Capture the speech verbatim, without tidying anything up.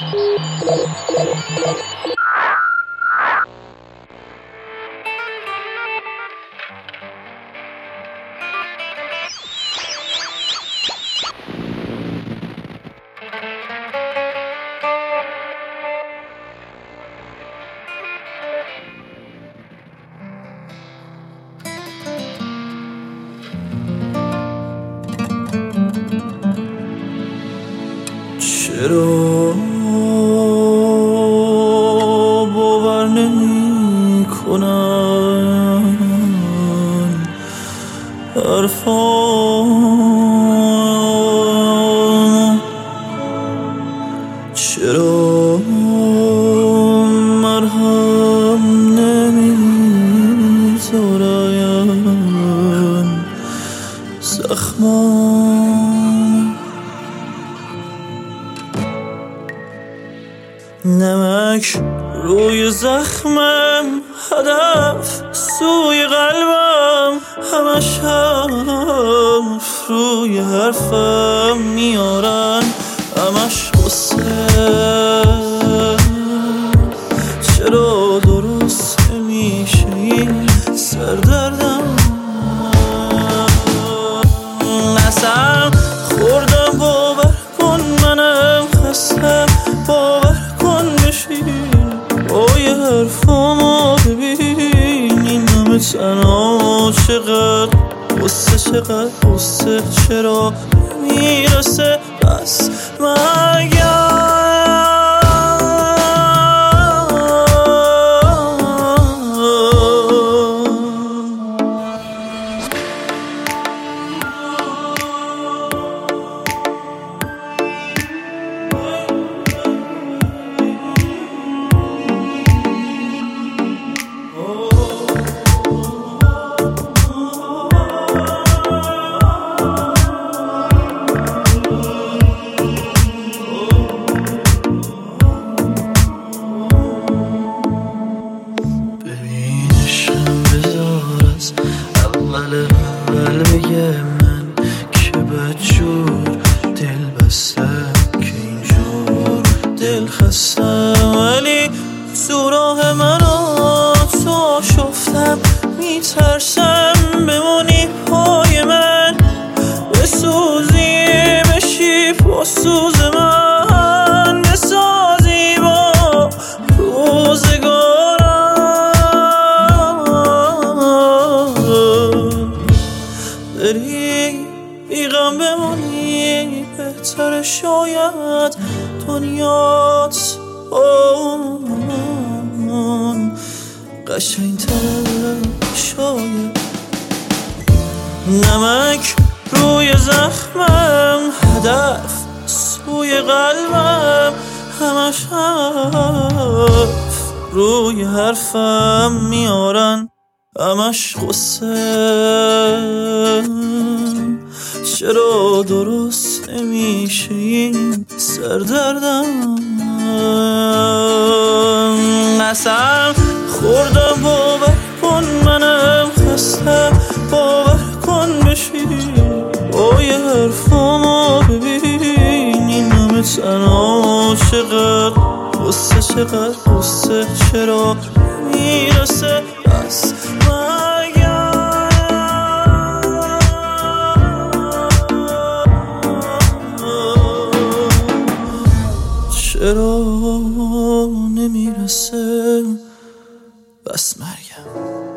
چرا باور نمی کنن حرفام؟ چرا مرهم نمیذارن زخمام؟ نمک روی زخمم، هدف سوی قلبم، همش حرف روی حرفم میارن، همش قصه. چرا درست نمیشه این سردردم؟ نسم خوردم، باور کن منم خستم، باور کن بشین با یه حرفامو ببین. این همه تنها چقدر قصه، چقدر قصه، چرا نمیرسه بس مگم؟ اول بگه من که بدجور دل بستم، که اینجور دل خستم، ولی تو راه من و تو شفتم، میترسم بمونی پای من، بسوزی بشی پاسوز من، بسازی با روزگارم. داری بیغم بمونی بهتر، شاید دنیات اون قشنگ‌تر، شاید. نمک روی زخمم، هدف سوی قلبم، همش حرف روی حرفم میارن، همش قصه. چرا درست نمیشه این سردردم؟ نسم خوردم، باور کن منم خستم، باور کن بشین با یه حرفامو ببین. این همه تنها چقدر قصه، چقدر قصه، چرا نمیرسه بس مگم؟ چرا نمیرسه بس مرگم؟